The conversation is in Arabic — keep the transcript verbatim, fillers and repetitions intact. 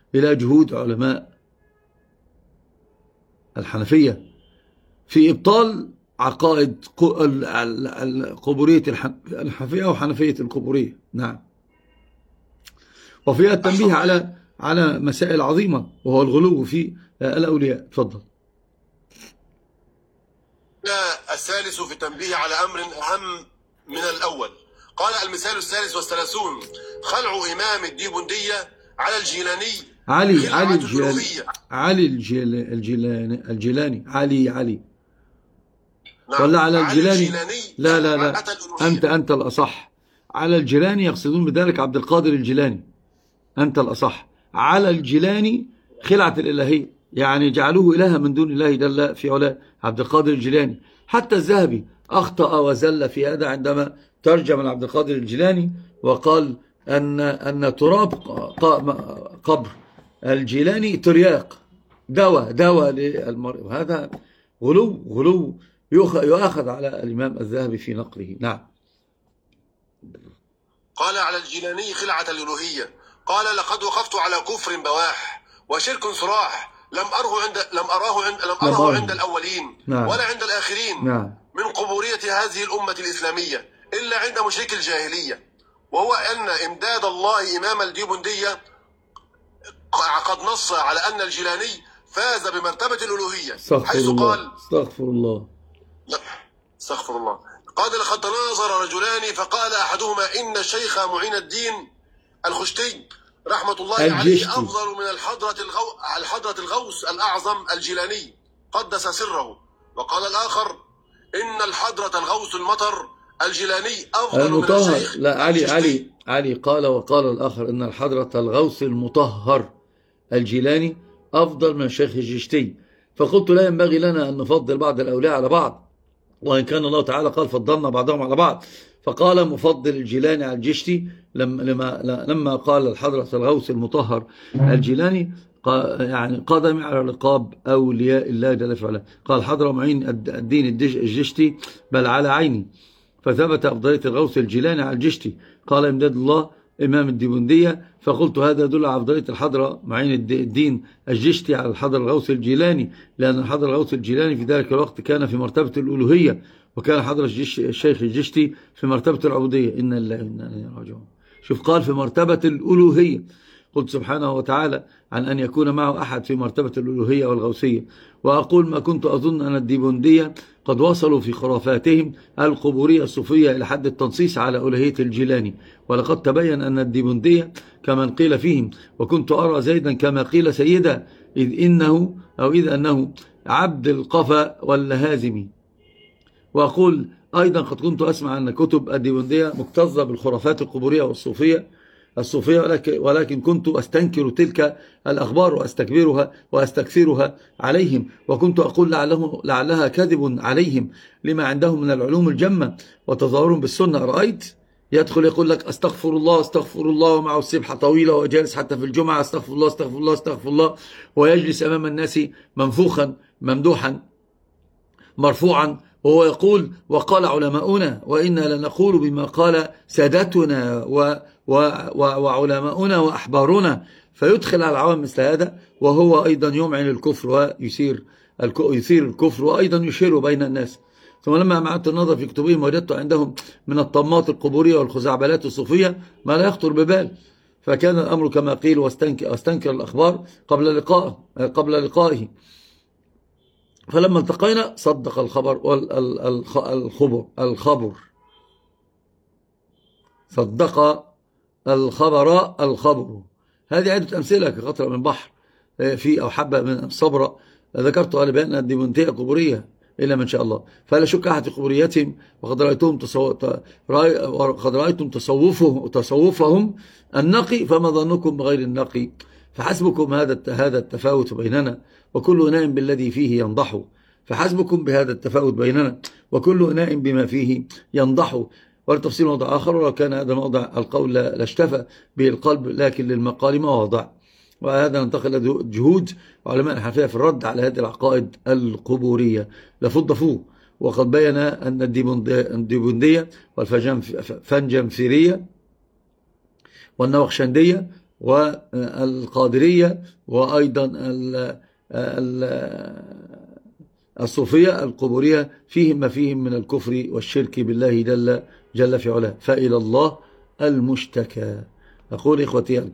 إلى جهود علماء الحنفية في إبطال عقائد القبورية الحنفية أو حنفية القبورية. نعم. وفيها التنبيه على على مسائل عظيمة، وهو الغلو في الأولياء. تفضل. الثالث في التنبيه على أمر أهم من الأول. قال: المثال الثالث والثلاثون: خلع إمام الديبندية على الجيلاني. علي علي الجيلاني علي الجيلاني الجيلاني علي علي نعم. ولا على الجيلاني؟ الجيلاني لا لا لا أنت أنت الأصح. على الجيلاني يقصدون بذلك عبد القادر الجيلاني. أنت الأصح. على الجيلاني خلعة الإلهية، يعني جعلوه إلها من دون الله جل في علاه، عبد القادر الجيلاني. حتى الذهبي أخطأ وزل في هذا عندما ترجم عبد القادر الجيلاني وقال أن أن تراب قبر الجيلاني ترياق، دواء دواء للمرء. وهذا غلو غلو يؤخذ على الإمام الذهبي في نقله. نعم. قال: على الجيلاني خلعة الألوهية. قال: لقد وقفت على كفر بواح وشرك صراح لم أره عند لم أراه عند لم أره عند الأولين. نعم. ولا عند الآخرين. نعم. من قبورية هذه الأمة الإسلامية إلا عند مشرك الجاهلية، وهو أن إمداد الله إمام الديبندية قد نص على أن الجيلاني فاز بمرتبة الألوهية، حيث قال: استغفر الله لا استغفر الله قال: لقد تناظر رجلان فقال أحدهما إن الشيخ معين الدين الخشتي رحمة الله عليه أفضل من الحضرة الغو... الحضرة الغوث الأعظم الجيلاني قدس سره، وقال الآخر إن الحضرة الغوث المطر الجيلاني أفضل المطهر. من الشيخ. لا علي علي علي قال وقال الآخر إن الحضرة الغوث المطهر الجيلاني أفضل من الشيخ الجشتي. فقلت لا ينبغي لنا أن نفضل بعض الأولياء على بعض، وإن كان الله تعالى قال فضلنا بعضهم على بعض. فقال مفضل الجيلاني على الجشتي لما لما قال الحضرة الغوث المطهر الجيلاني يعني قدم على رقاب أولياء الله جل في علاه. قال حضر معين الدين الجشتي بل على عيني، فثبت أفضلية الغوث الجيلاني على الجشتي. قال إمداد الله إمام الديبندية، فقلت هذا يدل على أفضلية الحضرة معين الدين الجشتي على الحضر الغوث الجيلاني، لأن الحضر الغوث الجيلاني في ذلك الوقت كان في مرتبة الألوهية، وكان حضر الشيخ الجشتي في مرتبة العبودية. إن الله إنا إليه راجعون. شوف قال في مرتبة الألوهية. قلت سبحانه وتعالى عن أن يكون معه أحد في مرتبة الألوهية والغوثية. وأقول ما كنت أظن أن الديبندية قد وصلوا في خرافاتهم القبورية الصوفية إلى حد التنصيص على ألوهية الجيلاني، ولقد تبين أن الديبندية كمن قيل فيهم، وكنت أرى زيدا كما قيل سيدا، إذ إنه أو إذ أنه عبد القفا واللهازمي. وأقول أيضا قد كنت أسمع أن كتب الديبندية مكتظة بالخرافات القبورية والصوفية الصوفية ولكن, ولكن كنت أستنكر تلك الأخبار وأستكبرها وأستكثرها عليهم، وكنت أقول لعله لعلها كذب عليهم لما عندهم من العلوم الجمة وتظاهرهم بالسنة. رأيت يدخل يقول لك أستغفر الله أستغفر الله ومعه السبحة طويلة وجالس حتى في الجمعة أستغفر الله أستغفر الله أستغفر الله، ويجلس أمام الناس منفوخا ممدوحا مرفوعا، وهو يقول وقال علماؤنا وإنا لنقول بما قال سادتنا و و و وعلماؤنا وأحبارنا، فيدخل على العوام مثل هذا، وهو أيضا يمعن الكفر ويثير يثير الكفر وأيضا يشير بين الناس. ثم لما عمدت النظر في كتبهم وجدت عندهم من الطمات القبورية والخزعبلات الصوفية ما لا يخطر ببال، فكان الأمر كما قيل واستنكر, واستنكر الأخبار قبل لقائه قبل لقائه فلما التقينا صدق الخبر والخبر الخبر صدق الخبر الخبر. هذه عدة أمثلة كقطرة من بحر في أو حبة من الصبرة ذكرتها لبأن الديبندية قبورية إلا من شاء الله، فلا شك أحد في قبوريتهم، وقد رأيتم وقد رأيتم تصوفهم تصوفهم النقي، فما ظنكم بغير النقي؟ فحسبكم هذا هذا التفاوت بيننا وكل إناء بالذي فيه ينضح، فحسبكم بهذا التفاوت بيننا وكل إناء بما فيه ينضح. والتفصيل موضع آخر، ولو كان هذا موضع القول لاشتفى به القلب، لكن للمقال ما وضع. وهذا ننتقل إلى جهود علماء الحنفية في الرد على هذه العقائد القبورية لفضفوه. وقد بين أن الديبندية والفنجنفيرية والنوخشندية والقادرية وأيضا ال الصوفية القبورية فيهم ما فيهم من الكفر والشرك بالله جل, جل في علاه، فإلى الله المشتكى. أقول إخوتي